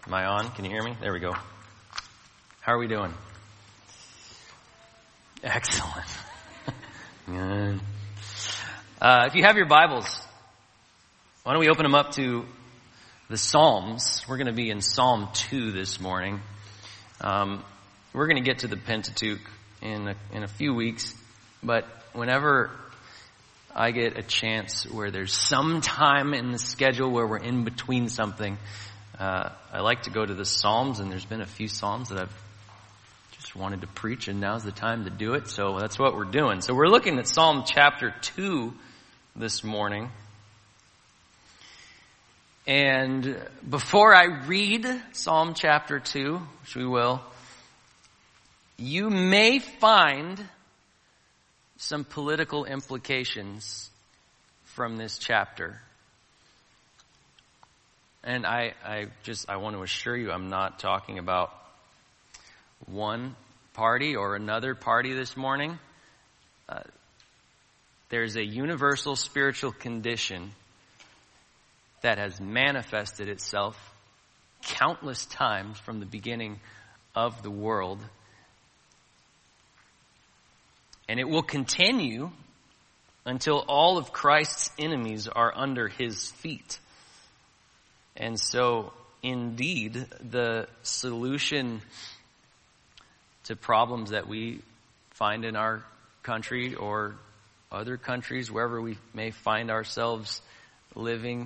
Am I on? Can you hear me? There we go. How are we doing? Excellent. If you have your Bibles, why don't we open them up to the Psalms? We're going to be in Psalm 2 this morning. We're going to get to the Pentateuch in a few weeks, but whenever I get a chance where there's some time in the schedule where we're in between something, I like to go to the Psalms, and there's been a few Psalms that I've just wanted to preach, and now's the time to do it, so that's what we're doing. So we're looking at Psalm chapter 2 this morning. And before I read Psalm chapter 2, which we will, you may find some political implications from this chapter. And I want to assure you, I'm not talking about one party or another party this morning. There's a universal spiritual condition that has manifested itself countless times from the beginning of the world. And it will continue until all of Christ's enemies are under his feet. And so, indeed, the solution to problems that we find in our country or other countries, wherever we may find ourselves living,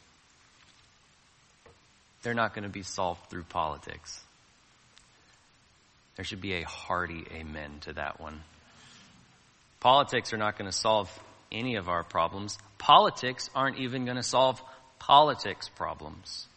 they're not going to be solved through politics. There should be a hearty amen to that one. Politics are not going to solve any of our problems. Politics aren't even going to solve politics problems.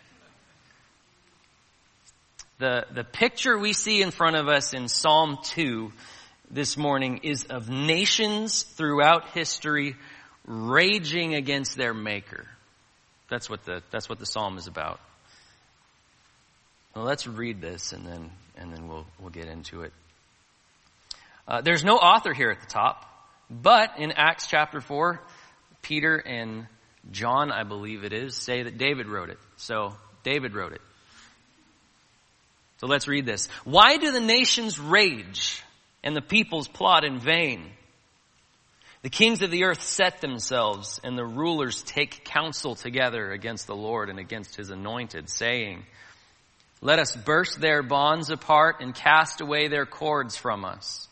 The picture we see in front of us in Psalm 2 this morning is of nations throughout history raging against their Maker. That's what the psalm is about. Well, let's read this and then we'll get into it. There's no author here at the top, but in Acts chapter 4, Peter and John, I believe it is, say that David wrote it. So David wrote it. So let's read this. Why do the nations rage and the peoples plot in vain? The kings of the earth set themselves, and the rulers take counsel together against the Lord and against his anointed, saying, let us burst their bonds apart and cast away their cords from us.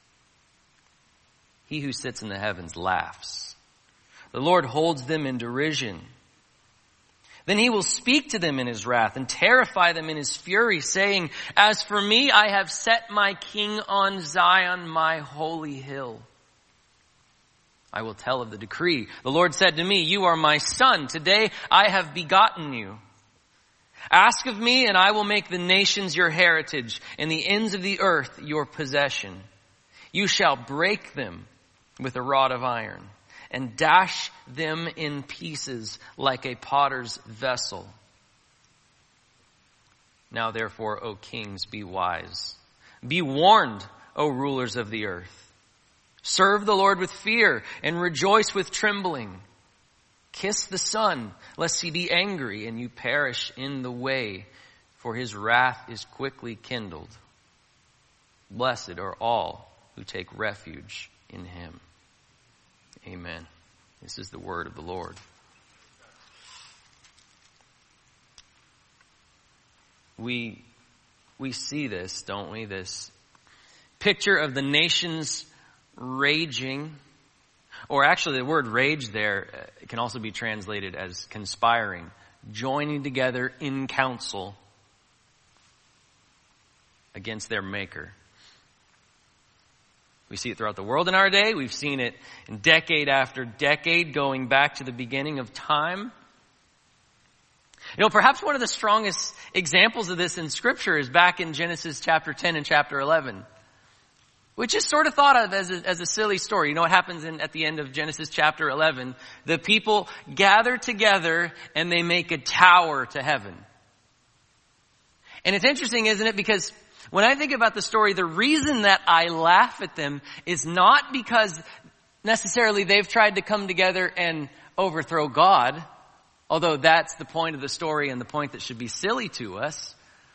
He who sits in the heavens laughs. The Lord holds them in derision. Then he will speak to them in his wrath and terrify them in his fury, saying, as for me, I have set my king on Zion, my holy hill. I will tell of the decree. The Lord said to me, you are my son. Today I have begotten you. Ask of me, and I will make the nations your heritage, and the ends of the earth your possession. You shall break them with a rod of iron, and dash them in pieces like a potter's vessel. Now therefore, O kings, be wise. Be warned, O rulers of the earth. Serve the Lord with fear, and rejoice with trembling. Kiss the Son, lest he be angry, and you perish in the way, for his wrath is quickly kindled. Blessed are all who take refuge in him. Amen. This is the word of the Lord. We see this, don't we? This picture of the nations raging, or actually the word rage there can also be translated as conspiring, joining together in council against their Maker. We see it throughout the world in our day. We've seen it in decade after decade, going back to the beginning of time. You know, perhaps one of the strongest examples of this in Scripture is back in Genesis chapter 10 and chapter 11, which is sort of thought of as a silly story. You know what happens at the end of Genesis chapter 11? The people gather together and they make a tower to heaven. And it's interesting, isn't it? Because when I think about the story, the reason that I laugh at them is not because necessarily they've tried to come together and overthrow God. Although that's the point of the story and the point that should be silly to us.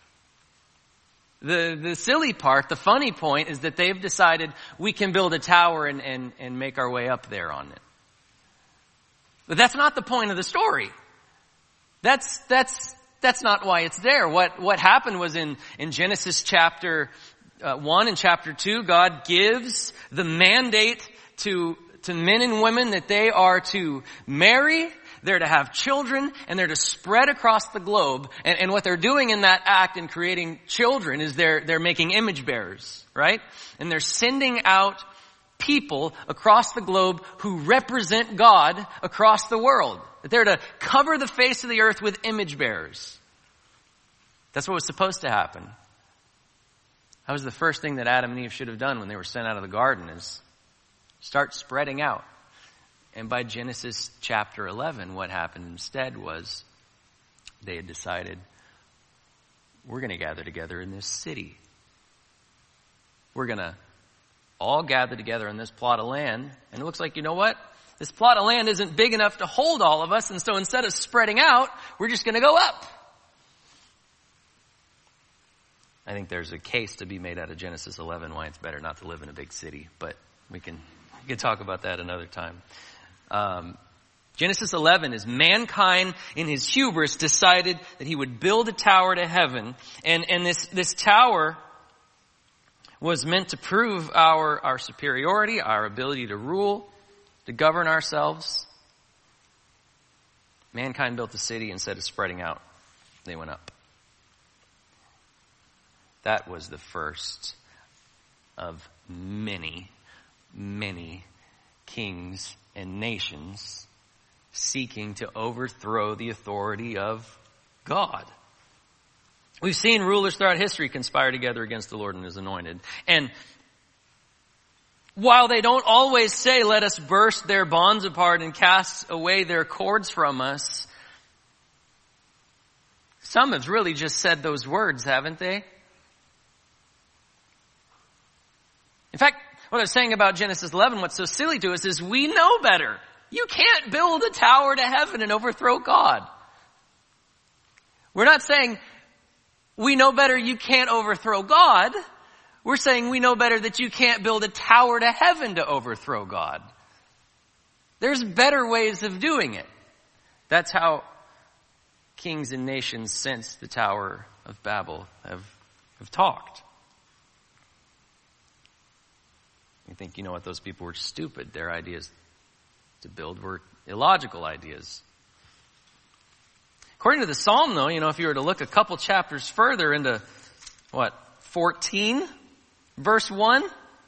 The silly part, the funny point, is that they've decided we can build a tower and make our way up there on it. But that's not the point of the story. That's not why it's there. What happened was in Genesis chapter 1 and chapter 2, God gives the mandate to men and women that they are to marry, they're to have children, and they're to spread across the globe. And what they're doing in that act in creating children is they're making image bearers, right? And they're sending out people across the globe who represent God across the world. They're to cover the face of the earth with image bearers. That's what was supposed to happen. That was the first thing that Adam and Eve should have done when they were sent out of the garden, is start spreading out. And by Genesis chapter 11, what happened instead was they had decided, we're going to gather together in this city. We're going to all gather together in this plot of land. And it looks like, you know what? This plot of land isn't big enough to hold all of us. And so instead of spreading out, we're just going to go up. I think there's a case to be made out of Genesis 11 why it's better not to live in a big city. But we can talk about that another time. Genesis 11 is mankind in his hubris decided that he would build a tower to heaven. And this tower was meant to prove our superiority, our ability to rule, to govern ourselves. Mankind built a city. Instead of spreading out, they went up. That was the first of many, many kings and nations seeking to overthrow the authority of God. We've seen rulers throughout history conspire together against the Lord and his anointed. And while they don't always say, let us burst their bonds apart and cast away their cords from us, some have really just said those words, haven't they? In fact, what I was saying about Genesis 11, what's so silly to us is we know better. You can't build a tower to heaven and overthrow God. We're not saying we know better you can't overthrow God. We're saying we know better that you can't build a tower to heaven to overthrow God. There's better ways of doing it. That's how kings and nations since the Tower of Babel have talked. You think, you know what, those people were stupid. Their ideas to build were illogical ideas. According to the Psalm, though, if you were to look a couple chapters further into, 14, verse 1,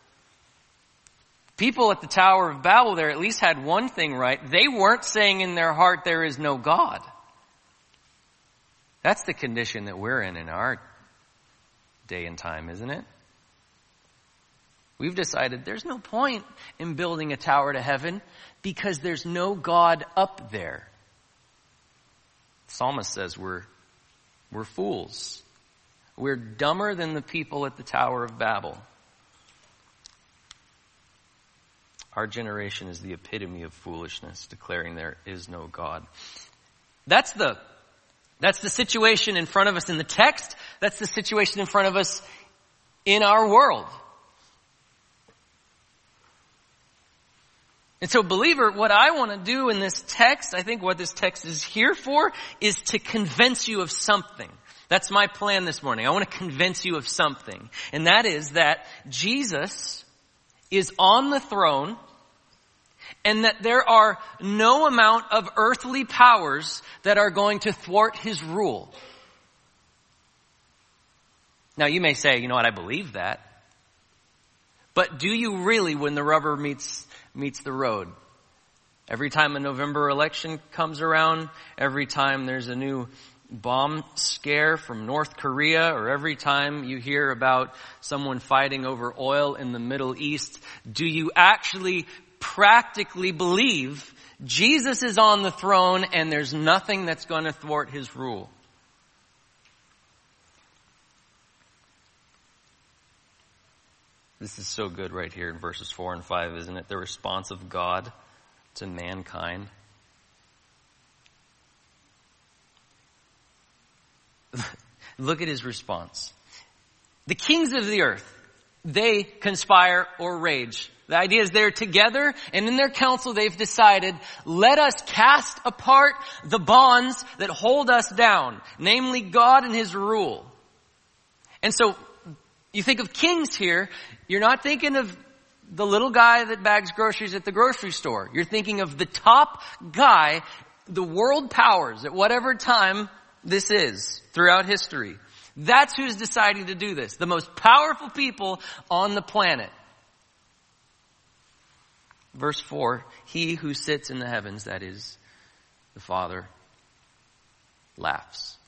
people at the Tower of Babel there at least had one thing right. They weren't saying in their heart there is no God. That's the condition that we're in our day and time, isn't it? We've decided there's no point in building a tower to heaven because there's no God up there. The psalmist says we're fools. We're dumber than the people at the Tower of Babel. Our generation is the epitome of foolishness, declaring there is no God. That's the situation in front of us in the text. That's the situation in front of us in our world. And so, believer, what I want to do in this text, I think what this text is here for, is to convince you of something. That's my plan this morning. I want to convince you of something. And that is that Jesus is on the throne and that there are no amount of earthly powers that are going to thwart his rule. Now, you may say, you know what, I believe that. But do you really when the rubber meets the road? Every time a November election comes around, every time there's a new bomb scare from North Korea, or every time you hear about someone fighting over oil in the Middle East, do you actually practically believe Jesus is on the throne and there's nothing that's going to thwart his rule? This is so good right here in verses 4 and 5, isn't it? The response of God to mankind. Look at his response. The kings of the earth, they conspire or rage. The idea is they're together, and in their council they've decided, let us cast apart the bonds that hold us down, namely God and his rule. And so, you think of kings here, you're not thinking of the little guy that bags groceries at the grocery store. You're thinking of the top guy, the world powers at whatever time this is throughout history. That's who's deciding to do this. The most powerful people on the planet. Verse 4, he who sits in the heavens, that is the Father, laughs.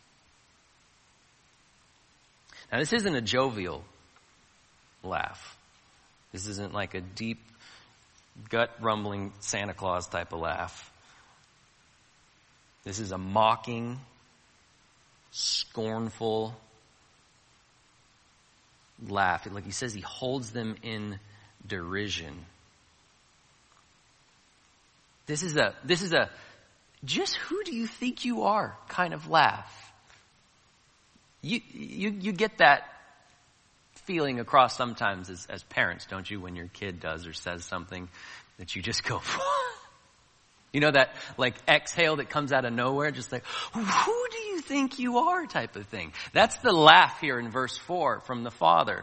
Now this isn't a jovial laugh. This isn't like a deep, gut-rumbling Santa Claus type of laugh. This is a mocking, scornful laugh. Like he says, he holds them in derision. This is a just who do you think you are kind of laugh. You get that feeling across sometimes as parents, don't you, when your kid does or says something that you just go, you know, that like exhale that comes out of nowhere, just like, who do you think you are type of thing. That's the laugh here in verse 4 from the Father.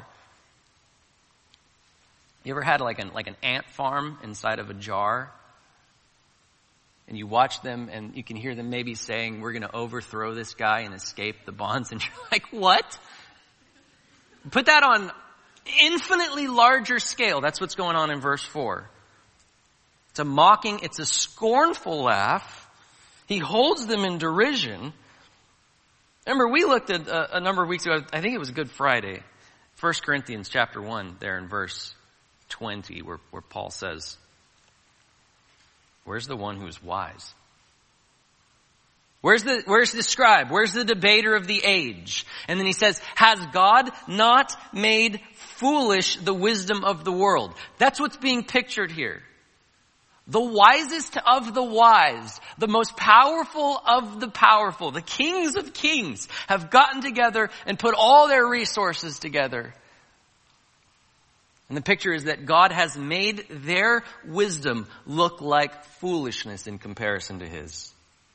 You ever had like an ant farm inside of a jar? And you watch them and you can hear them maybe saying, we're going to overthrow this guy and escape the bonds. And you're like, what? Put that on infinitely larger scale. That's what's going on in verse 4. It's a mocking, it's a scornful laugh. He holds them in derision. Remember, we looked at a number of weeks ago, I think it was Good Friday, 1 Corinthians chapter 1, there in verse 20, where Paul says, where's the one who is wise? Where's the scribe? Where's the debater of the age? And then he says, has God not made foolish the wisdom of the world? That's what's being pictured here. The wisest of the wise, the most powerful of the powerful, the kings of kings have gotten together and put all their resources together. And the picture is that God has made their wisdom look like foolishness in comparison to his.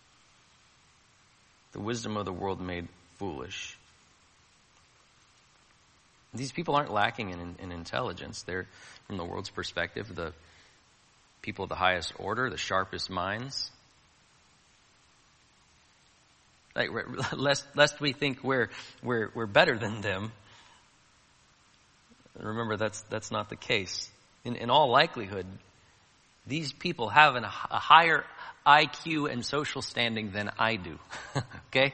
The wisdom of the world made foolish. These people aren't lacking in intelligence. They're, from the world's perspective, the people of the highest order, the sharpest minds. Like, lest we think we're better than them. Remember, that's not the case. In all likelihood, these people have a higher IQ and social standing than I do. Okay?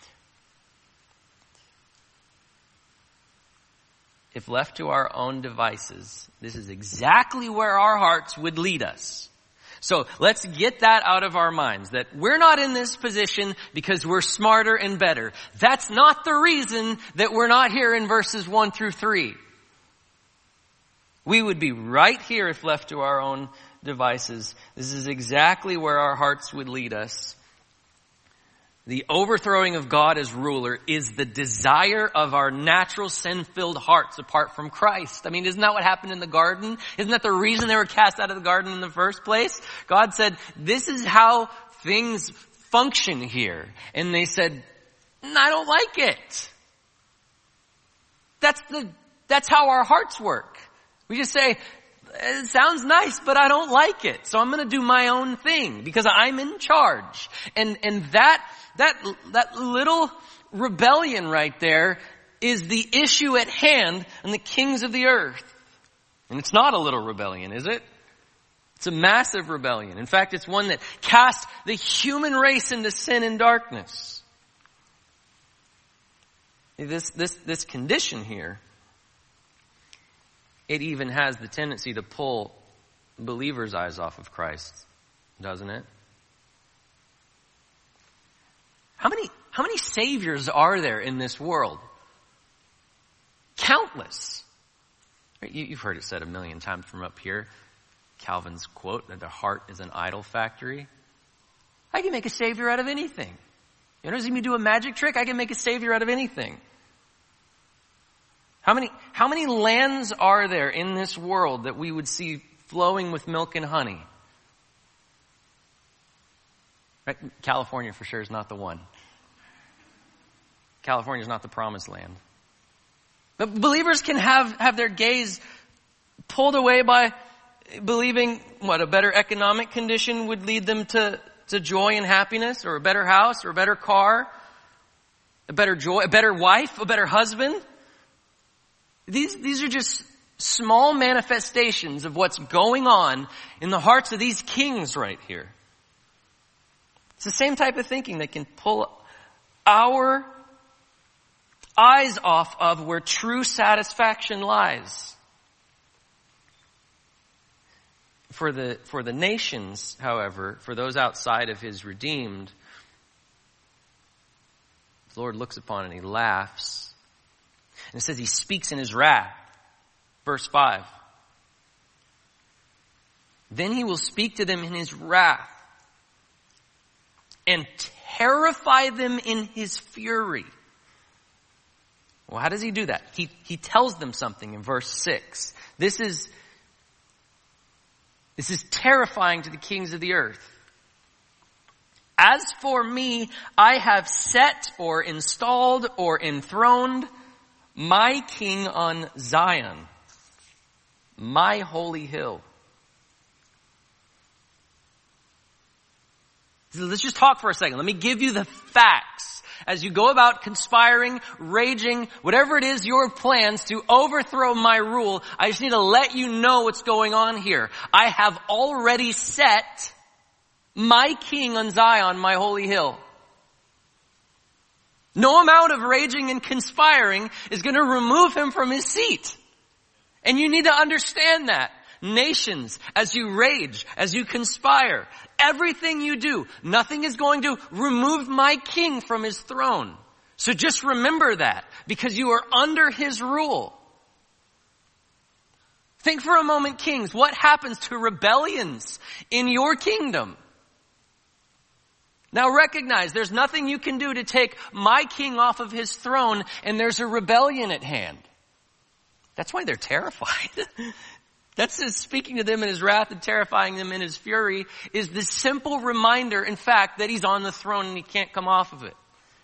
If left to our own devices, this is exactly where our hearts would lead us. So let's get that out of our minds, that we're not in this position because we're smarter and better. That's not the reason that we're not here in verses 1 through 3. We would be right here if left to our own devices. This is exactly where our hearts would lead us. The overthrowing of God as ruler is the desire of our natural sin-filled hearts apart from Christ. I mean, isn't that what happened in the garden? Isn't that the reason they were cast out of the garden in the first place? God said, this is how things function here. And they said, I don't like it. That's how our hearts work. We just say, it sounds nice, but I don't like it. So I'm going to do my own thing because I'm in charge. And that little rebellion right there is the issue at hand in the kings of the earth. And it's not a little rebellion, is it? It's a massive rebellion. In fact, it's one that cast the human race into sin and darkness. This condition here, it even has the tendency to pull believers' eyes off of Christ, doesn't it? How many saviors are there in this world? Countless. You've heard it said a million times from up here. Calvin's quote that the heart is an idol factory. I can make a savior out of anything. You want to see me do a magic trick? I can make a savior out of anything. How many lands are there in this world that we would see flowing with milk and honey? Right? California for sure is not the one. California is not the promised land. But believers can have their gaze pulled away by believing a better economic condition would lead them to joy and happiness, or a better house, or a better car, a better joy, a better wife, a better husband. These are just small manifestations of what's going on in the hearts of these kings right here. It's the same type of thinking that can pull our eyes off of where true satisfaction lies. For the nations, however, for those outside of his redeemed, the Lord looks upon and he laughs. And it says he speaks in his wrath. Verse 5. Then he will speak to them in his wrath and terrify them in his fury. Well, how does he do that? He tells them something in verse 6. This is terrifying to the kings of the earth. As for me, I have set or installed or enthroned my king on Zion, my holy hill. So let's just talk for a second. Let me give you the facts. As you go about conspiring, raging, whatever it is your plans to overthrow my rule, I just need to let you know what's going on here. I have already set my king on Zion, my holy hill. No amount of raging and conspiring is going to remove him from his seat. And you need to understand that. Nations, as you rage, as you conspire, everything you do, nothing is going to remove my king from his throne. So just remember that, because you are under his rule. Think for a moment, kings, what happens to rebellions in your kingdom? Now recognize there's nothing you can do to take my king off of his throne, and there's a rebellion at hand. That's why they're terrified. That's his speaking to them in his wrath and terrifying them in his fury, is the simple reminder, in fact, that he's on the throne and he can't come off of it.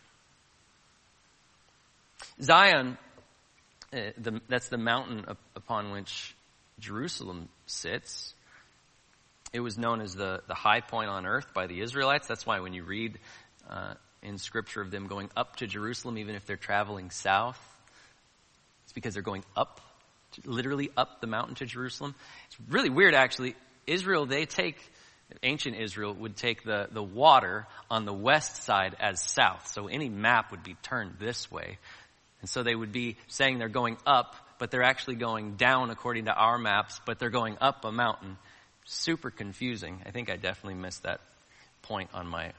Zion, that's the mountain upon which Jerusalem sits. It was known as the high point on earth by the Israelites. That's why when you read in Scripture of them going up to Jerusalem, even if they're traveling south, it's because they're going up, literally up the mountain to Jerusalem. It's really weird, actually. Ancient Israel would take the water on the west side as south. So any map would be turned this way. And so they would be saying they're going up, but they're actually going down according to our maps, but they're going up a mountain. Super confusing. I think I definitely missed that point on my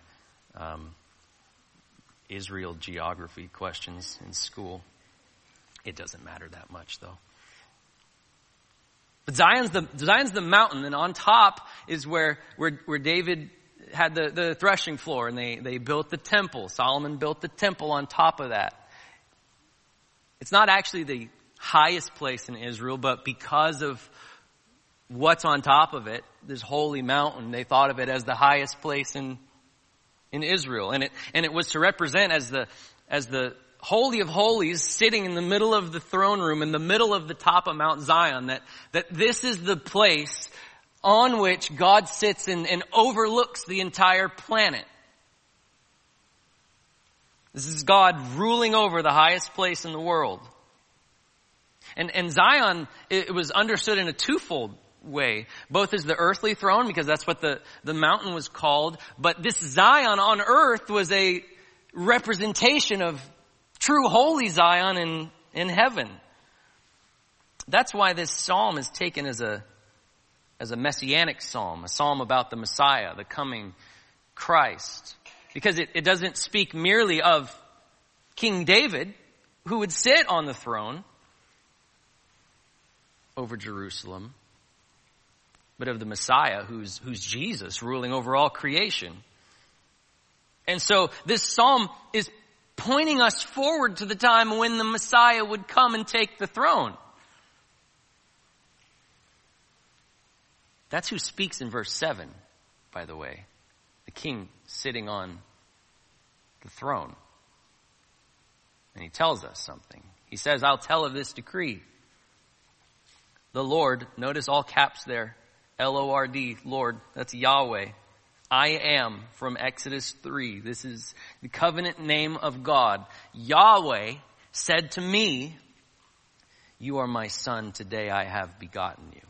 Israel geography questions in school. It doesn't matter that much, though. But Zion's the mountain, and on top is where David had the threshing floor, and they built the temple. Solomon built the temple on top of that. It's not actually the highest place in Israel, but because of what's on top of it, this holy mountain, they thought of it as the highest place in Israel. And it was to represent as the Holy of Holies sitting in the middle of the throne room, in the middle of the top of Mount Zion, that this is the place on which God sits and overlooks the entire planet. This is God ruling over the highest place in the world. And Zion, it was understood in a twofold way, both as the earthly throne, because that's what the mountain was called, but this Zion on earth was a representation of true holy Zion in heaven. That's why this psalm is taken as a messianic psalm, a psalm about the Messiah, the coming Christ. Because it doesn't speak merely of King David, who would sit on the throne over Jerusalem, but of the Messiah, who's Jesus, ruling over all creation. And so this psalm is pointing us forward to the time when the Messiah would come and take the throne. That's who speaks in verse 7, by the way. The king sitting on the throne. And he tells us something. He says, I'll tell of this decree. The Lord, notice all caps there, L-O-R-D, Lord, that's Yahweh. I am from Exodus 3. This is the covenant name of God. Yahweh said to me, you are my son, today I have begotten you.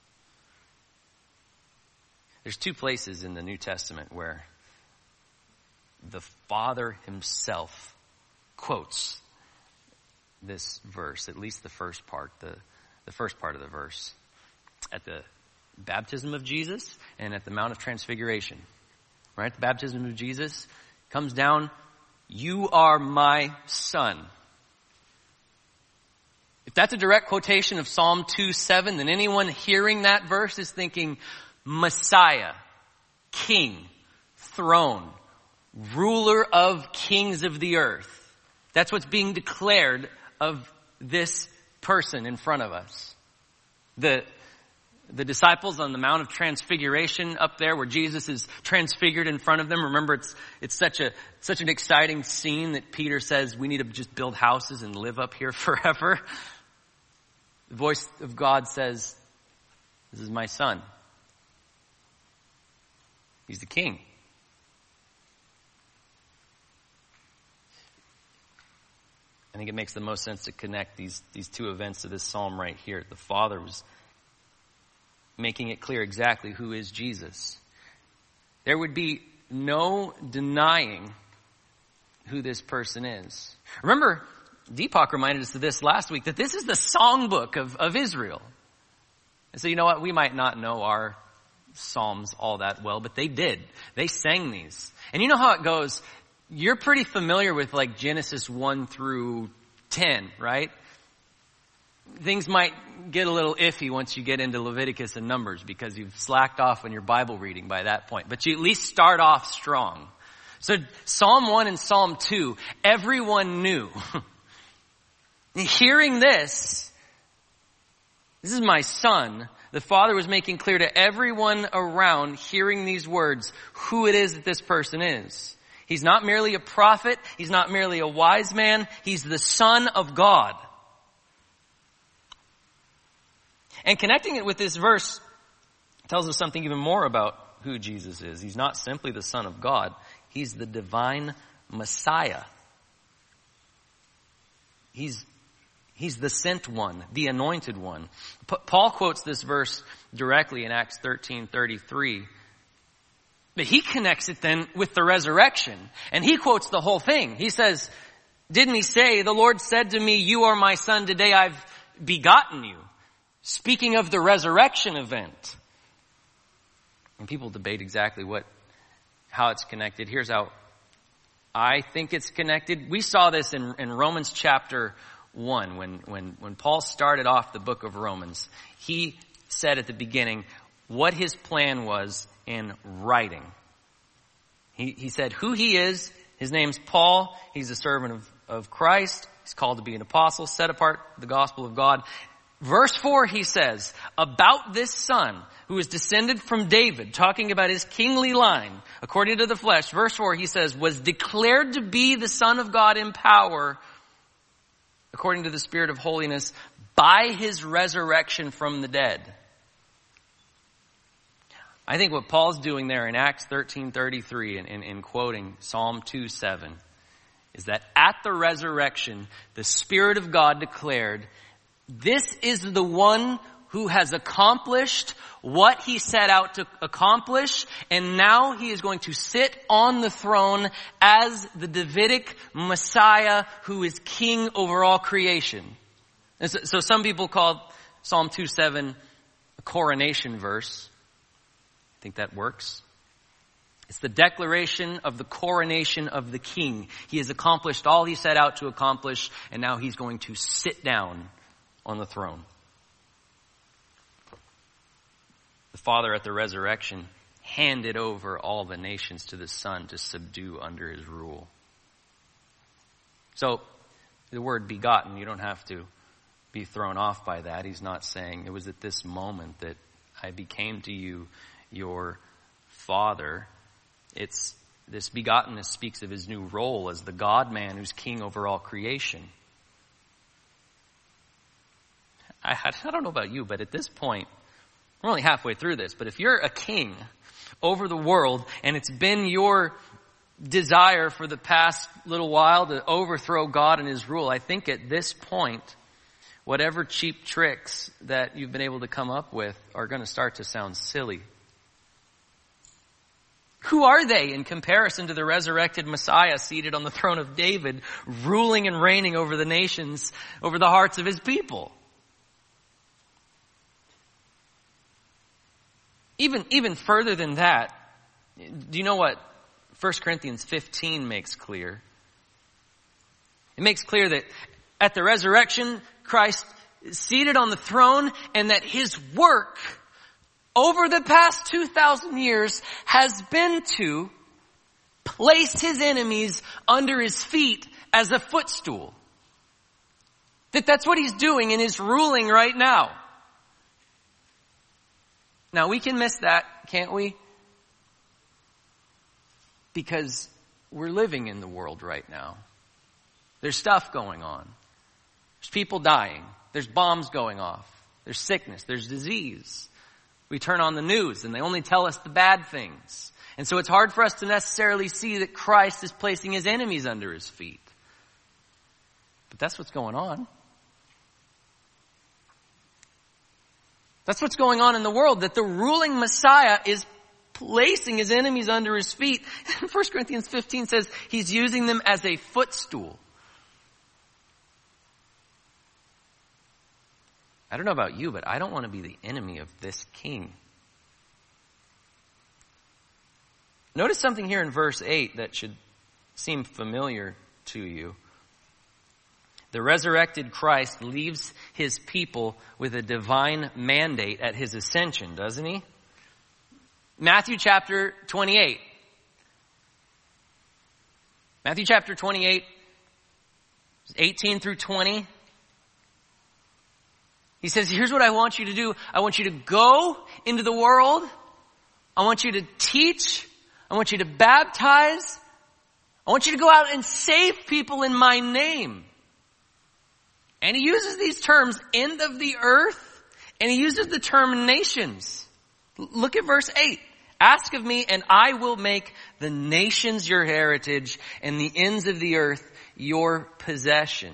There's two places in the New Testament where the Father himself quotes this verse, at least the first part, the first part of the verse, at the baptism of Jesus and at the Mount of Transfiguration. Right? The baptism of Jesus comes down, you are my son. If that's a direct quotation of Psalm 2:7, then anyone hearing that verse is thinking, Messiah, King, throne, ruler of kings of the earth. That's what's being declared of this person in front of us. The disciples on the Mount of Transfiguration up there where Jesus is transfigured in front of them. Remember, it's such an exciting scene that Peter says we need to just build houses and live up here forever. The voice of God says, this is my son. He's the king. I think it makes the most sense to connect these two events to this psalm right here. The Father was making it clear exactly who is Jesus. There would be no denying who this person is. Remember, Deepak reminded us of this last week, that this is the songbook of Israel. And so you know what? We might not know our psalms all that well, but they did. They sang these. And you know how it goes? You're pretty familiar with like Genesis 1 through 10, right? Things might get a little iffy once you get into Leviticus and Numbers because you've slacked off on your Bible reading by that point. But you at least start off strong. So Psalm 1 and Psalm 2, everyone knew. Hearing this is my son. The Father was making clear to everyone around, hearing these words, who it is that this person is. He's not merely a prophet. He's not merely a wise man. He's the Son of God. And connecting it with this verse tells us something even more about who Jesus is. He's not simply the Son of God. He's the divine Messiah. He's the sent one, the anointed one. Paul quotes this verse directly in Acts 13:33. But he connects it then with the resurrection. And he quotes the whole thing. He says, didn't he say, the Lord said to me, you are my son, today I've begotten you. Speaking of the resurrection event. And people debate exactly how it's connected. Here's how I think it's connected. We saw this in Romans chapter 1 when Paul started off the book of Romans. He said at the beginning what his plan was in writing. He said who he is. His name's Paul. He's a servant of Christ. He's called to be an apostle, set apart the gospel of God. Verse 4, he says, about this son who is descended from David, talking about his kingly line, according to the flesh. Verse 4, he says, was declared to be the Son of God in power, according to the Spirit of holiness, by his resurrection from the dead. I think what Paul's doing there in Acts 13:33 in quoting Psalm 2:7 is that at the resurrection, the Spirit of God declared, this is the one who has accomplished what he set out to accomplish, and now he is going to sit on the throne as the Davidic Messiah who is king over all creation. And so some people call Psalm 2:7 a coronation verse. I think that works. It's the declaration of the coronation of the king. He has accomplished all he set out to accomplish, and now he's going to sit down on the throne. The Father at the resurrection, handed over all the nations to the Son to subdue under his rule. So the word begotten, you don't have to be thrown off by that. He's not saying it was at this moment that I became to you your father. It's this begottenness speaks of his new role as the God-man who's king over all creation. I don't know about you, but at this point, we're only halfway through this, but if you're a king over the world and it's been your desire for the past little while to overthrow God and his rule, I think at this point, whatever cheap tricks that you've been able to come up with are going to start to sound silly. Who are they in comparison to the resurrected Messiah seated on the throne of David, ruling and reigning over the nations, over the hearts of his people? Even further than that, do you know what 1 Corinthians 15 makes clear? It makes clear that at the resurrection, Christ is seated on the throne and that his work over the past 2,000 years has been to place his enemies under his feet as a footstool. That's what he's doing in his ruling right now. Now we can miss that, can't we? Because we're living in the world right now. There's stuff going on. There's people dying. There's bombs going off. There's sickness. There's disease. We turn on the news and they only tell us the bad things. And so it's hard for us to necessarily see that Christ is placing his enemies under his feet. But that's what's going on. That's what's going on in the world, that the ruling Messiah is placing his enemies under his feet. 1 Corinthians 15 says he's using them as a footstool. I don't know about you, but I don't want to be the enemy of this king. Notice something here in verse 8 that should seem familiar to you. The resurrected Christ leaves his people with a divine mandate at his ascension, doesn't he? Matthew chapter 28. Matthew chapter 28, 18 through 20. He says, here's what I want you to do. I want you to go into the world. I want you to teach. I want you to baptize. I want you to go out and save people in my name. And he uses these terms, end of the earth, and he uses the term nations. Look at verse 8. Ask of me, and I will make the nations your heritage, and the ends of the earth your possession.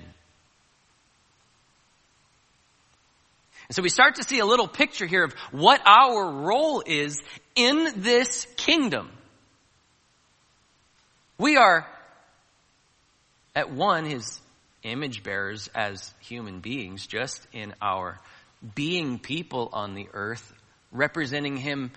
And so we start to see a little picture here of what our role is in this kingdom. We are, at one, his image bearers as human beings, just in our being people on the earth, representing him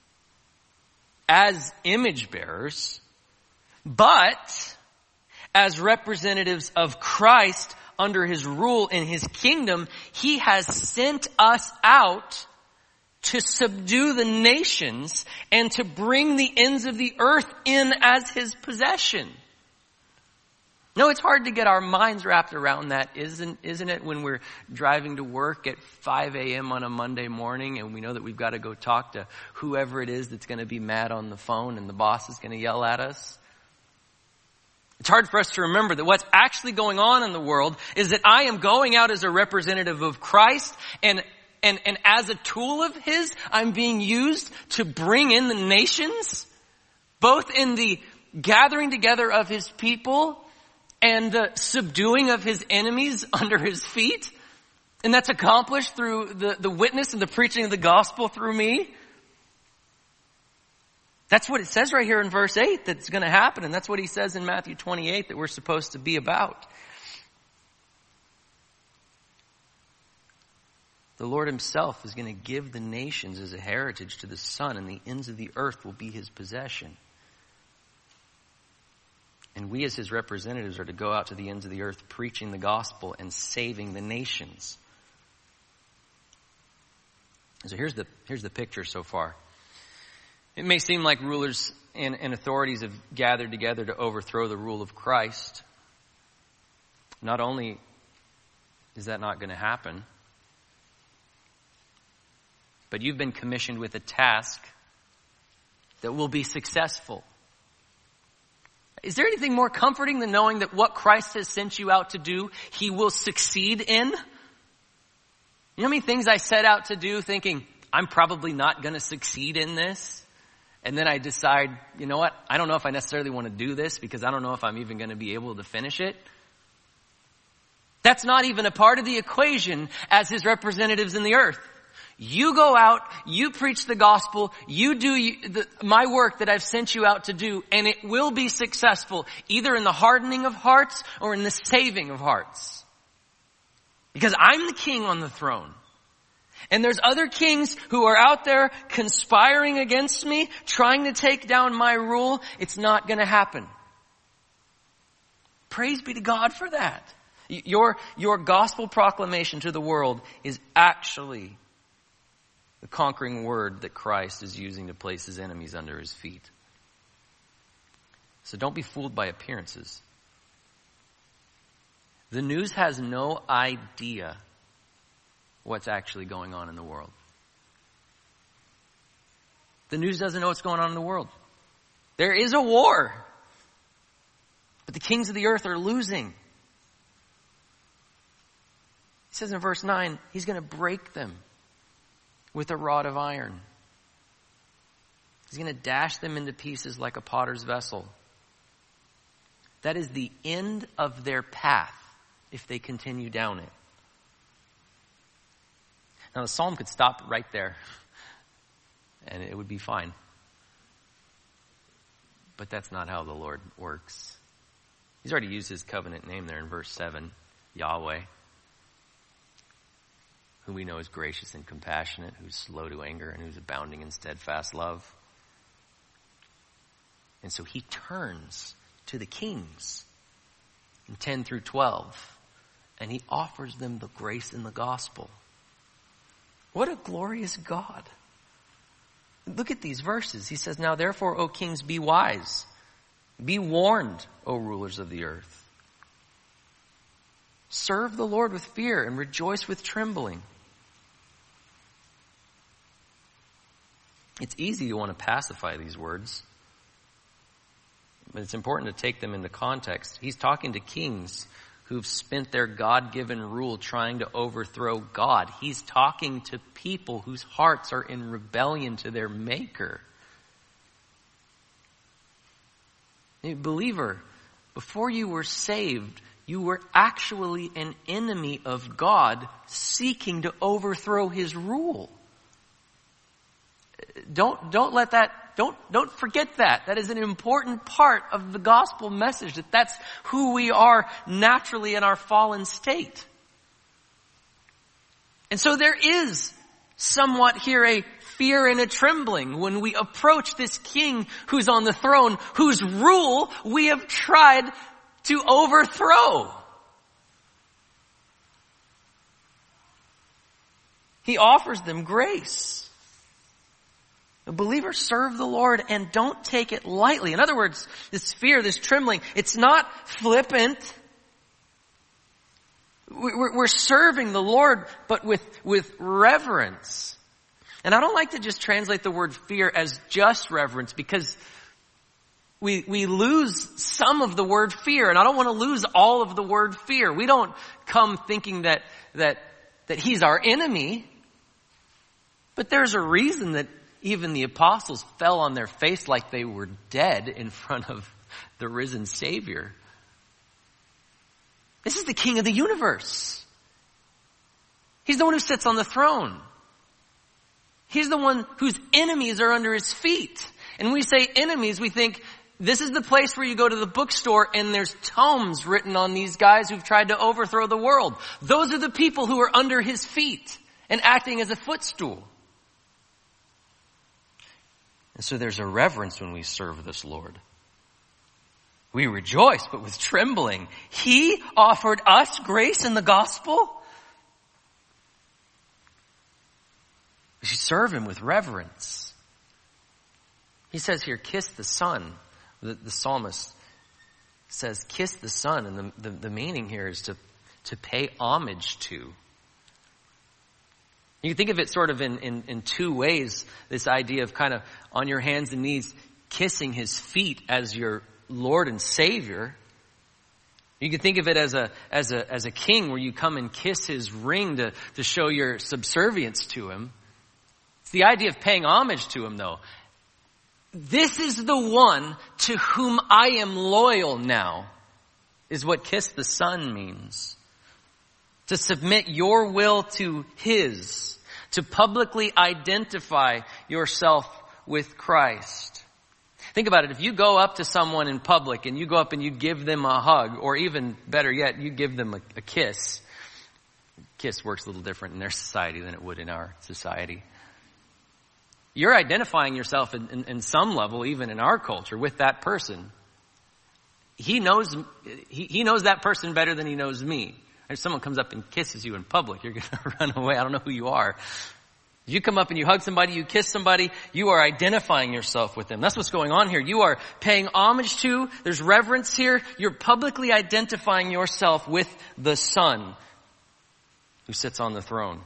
as image bearers, but as representatives of Christ under his rule in his kingdom, he has sent us out to subdue the nations and to bring the ends of the earth in as his possession. No, it's hard to get our minds wrapped around that, isn't it, when we're driving to work at 5 a.m. on a Monday morning and we know that we've got to go talk to whoever it is that's going to be mad on the phone and the boss is going to yell at us. It's hard for us to remember that what's actually going on in the world is that I am going out as a representative of Christ and as a tool of his, I'm being used to bring in the nations, both in the gathering together of his people and the subduing of his enemies under his feet. And that's accomplished through the witness and the preaching of the gospel through me. That's what it says right here in verse 8 that's going to happen. And that's what he says in Matthew 28 that we're supposed to be about. The Lord himself is going to give the nations as a heritage to the Son, and the ends of the earth will be his possession. And we as his representatives are to go out to the ends of the earth preaching the gospel and saving the nations. So here's the picture so far. It may seem like rulers and authorities have gathered together to overthrow the rule of Christ. Not only is that not going to happen, but you've been commissioned with a task that will be successful. Is there anything more comforting than knowing that what Christ has sent you out to do, He will succeed in? You know how many things I set out to do thinking, I'm probably not going to succeed in this? And then I decide, you know what? I don't know if I necessarily want to do this because I don't know if I'm even going to be able to finish it. That's not even a part of the equation as His representatives in the earth. You go out, you preach the gospel, you do my work that I've sent you out to do, and it will be successful, either in the hardening of hearts or in the saving of hearts. Because I'm the king on the throne. And there's other kings who are out there conspiring against me, trying to take down my rule. It's not going to happen. Praise be to God for that. Your gospel proclamation to the world is actually the conquering word that Christ is using to place His enemies under His feet. So don't be fooled by appearances. The news has no idea what's actually going on in the world. The news doesn't know what's going on in the world. There is a war, but the kings of the earth are losing. He says in verse 9, He's going to break them with a rod of iron. He's going to dash them into pieces like a potter's vessel. That is the end of their path if they continue down it. Now the psalm could stop right there and it would be fine. But that's not how the Lord works. He's already used His covenant name there in verse 7, Yahweh, who we know is gracious and compassionate, who's slow to anger, and who's abounding in steadfast love. And so He turns to the kings in 10 through 12, and He offers them the grace in the gospel. What a glorious God. Look at these verses. He says, now therefore, O kings, be wise. Be warned, O rulers of the earth. Serve the Lord with fear and rejoice with trembling. It's easy to want to pacify these words, but it's important to take them into context. He's talking to kings who've spent their God-given rule trying to overthrow God. He's talking to people whose hearts are in rebellion to their Maker. Believer, before you were saved, you were actually an enemy of God seeking to overthrow His rule. Don't let that, don't forget that. That is an important part of the gospel message, that's who we are naturally in our fallen state. And so there is somewhat here a fear and a trembling when we approach this king who's on the throne, whose rule we have tried to overthrow. He offers them grace. The believers serve the Lord and don't take it lightly. In other words, this fear, this trembling, it's not flippant. We're serving the Lord, but with reverence. And I don't like to just translate the word fear as just reverence, because we lose some of the word fear, and I don't want to lose all of the word fear. We don't come thinking that He's our enemy, but there's a reason that even the apostles fell on their face like they were dead in front of the risen Savior. This is the King of the universe. He's the one who sits on the throne. He's the one whose enemies are under His feet. And when we say enemies, we think this is the place where you go to the bookstore and there's tomes written on these guys who've tried to overthrow the world. Those are the people who are under His feet and acting as a footstool. And so there's a reverence when we serve this Lord. We rejoice, but with trembling. He offered us grace in the gospel. We should serve Him with reverence. He says here, kiss the Son. The psalmist says, kiss the Son. And the meaning here is to pay homage to. You can think of it sort of in two ways, this idea of kind of on your hands and knees, kissing his feet as your Lord and Savior. You can think of it as a king where you come and kiss his ring to show your subservience to him. It's the idea of paying homage to him, though. This is the one to whom I am loyal now, is what kiss the Son means. To submit your will to his, to publicly identify yourself with Christ. Think about it. If you go up to someone in public and you go up and you give them a hug, or even better yet, you give them a kiss. Kiss works a little different in their society than it would in our society. You're identifying yourself in some level, even in our culture, with that person. He knows that person better than he knows me. If someone comes up and kisses you in public, you're going to run away. I don't know who you are. If you come up and you hug somebody, you kiss somebody, you are identifying yourself with them. That's what's going on here. You are paying homage to, there's reverence here. You're publicly identifying yourself with the Son who sits on the throne.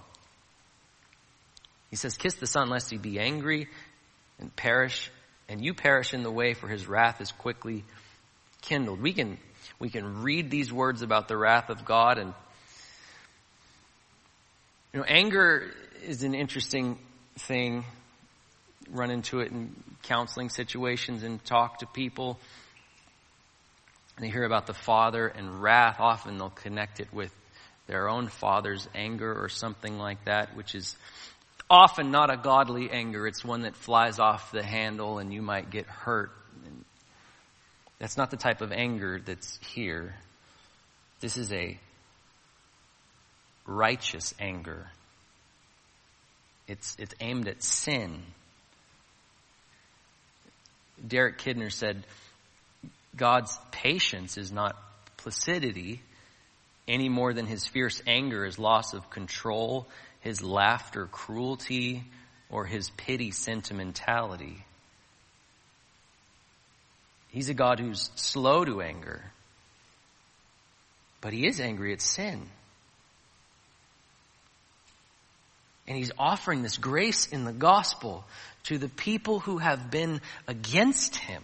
He says, kiss the Son lest he be angry and perish, and you perish in the way, for his wrath is quickly kindled. We can read these words about the wrath of God, and anger is an interesting thing. Run into it in counseling situations and talk to people. And they hear about the Father and wrath. Often they'll connect it with their own father's anger or something like that, which is often not a godly anger. It's one that flies off the handle and you might get hurt. That's not the type of anger that's here. This is a righteous anger. It's aimed at sin. Derek Kidner said, God's patience is not placidity any more than his fierce anger is loss of control, his laughter cruelty, or his pity sentimentality. He's a God who's slow to anger, but he is angry at sin. And he's offering this grace in the gospel to the people who have been against him.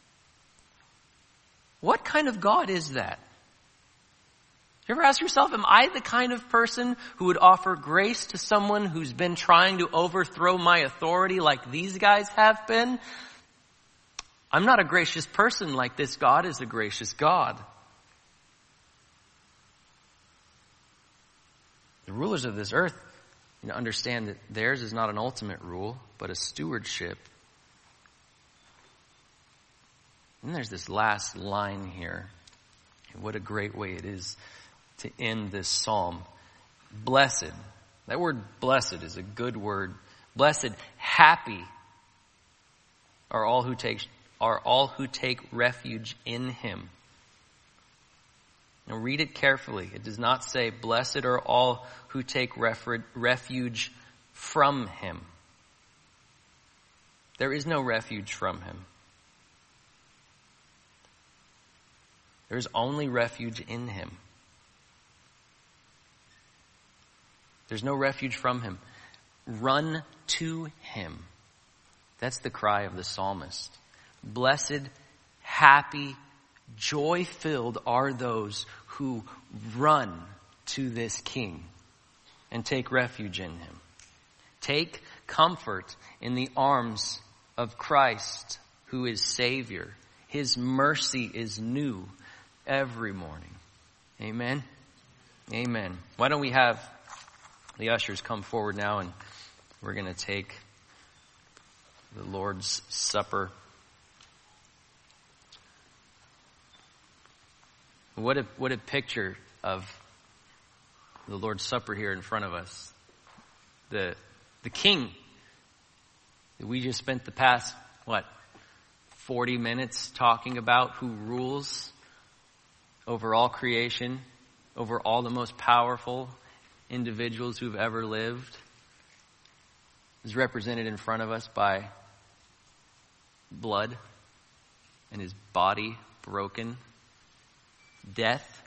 What kind of God is that? You ever ask yourself, am I the kind of person who would offer grace to someone who's been trying to overthrow my authority like these guys have been? I'm not a gracious person like this God is a gracious God. The rulers of this earth understand that theirs is not an ultimate rule, but a stewardship. And there's this last line here. And what a great way it is to end this psalm. Blessed. That word blessed is a good word. Blessed, happy are all who take refuge in him. Now read it carefully. It does not say, blessed are all who take refuge from him. There is no refuge from him. There is only refuge in him. There's no refuge from him. Run to him. That's the cry of the psalmist. Blessed, happy, joy-filled are those who run to this King and take refuge in him. Take comfort in the arms of Christ, who is Savior. His mercy is new every morning. Amen? Amen. Why don't we have the ushers come forward now, and we're going to take the Lord's Supper. What a picture of the Lord's Supper here in front of us. The King that we just spent the past, 40 minutes talking about, who rules over all creation, over all the most powerful individuals who've ever lived, is represented in front of us by blood and his body broken, death.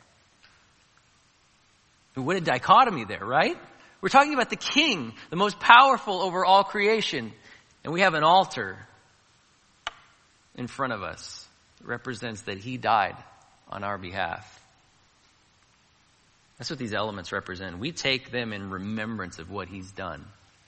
What a dichotomy there, right? We're talking about the king, the most powerful over all creation. And we have an altar in front of us that represents that he died on our behalf. That's what these elements represent. We take them in remembrance of what he's done.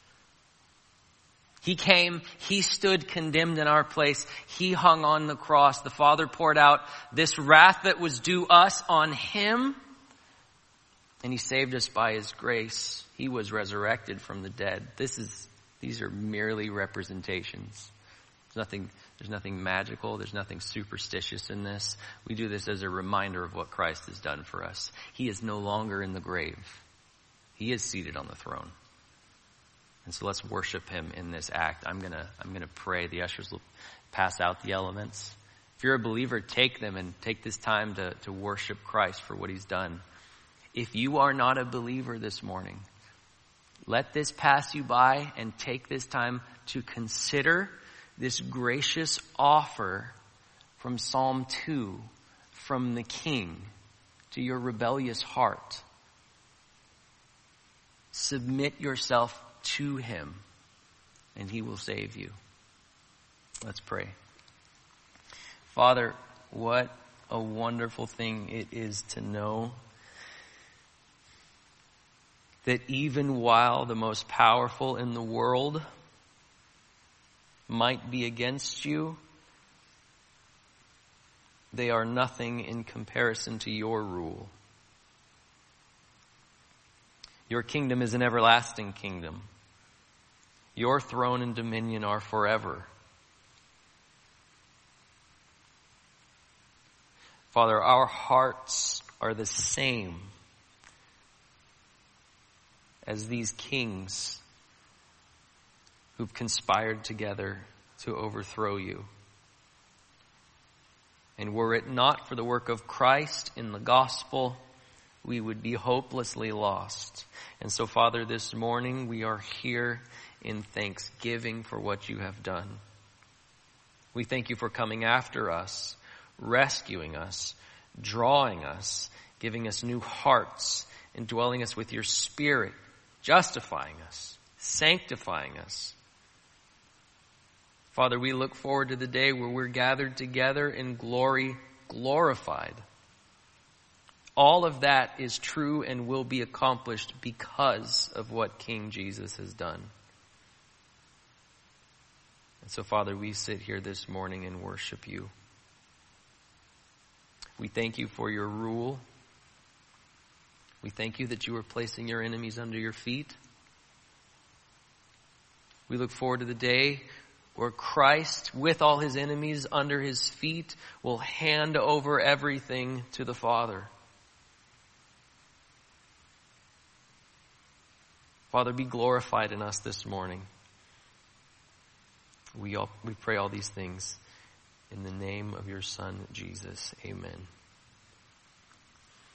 He came, he stood condemned in our place, he hung on the cross. The Father poured out this wrath that was due us on him, and he saved us by his grace. He was resurrected from the dead. These are merely representations. There's nothing magical, there's nothing superstitious in this. We do this as a reminder of what Christ has done for us. He is no longer in the grave. He is seated on the throne. And so let's worship him in this act. I'm gonna pray. The ushers will pass out the elements. If you're a believer, take them and take this time to worship Christ for what he's done. If you are not a believer this morning, let this pass you by and take this time to consider this gracious offer from Psalm 2, from the King to your rebellious heart. Submit yourself to him, and he will save you. Let's pray. Father, what a wonderful thing it is to know that even while the most powerful in the world might be against you, they are nothing in comparison to your rule. Your kingdom is an everlasting kingdom. Your throne and dominion are forever. Father, our hearts are the same as these kings who've conspired together to overthrow you. And were it not for the work of Christ in the gospel, we would be hopelessly lost. And so, Father, this morning we are here in thanksgiving for what you have done. We thank you for coming after us, rescuing us, drawing us, giving us new hearts, indwelling us with your Spirit, justifying us, sanctifying us. Father, we look forward to the day where we're gathered together in glory, glorified. All of that is true and will be accomplished because of what King Jesus has done. And so, Father, we sit here this morning and worship you. We thank you for your rule. We thank you that you are placing your enemies under your feet. We look forward to the day where Christ, with all his enemies under his feet, will hand over everything to the Father. Father, be glorified in us this morning. We pray all these things in the name of your Son, Jesus. Amen.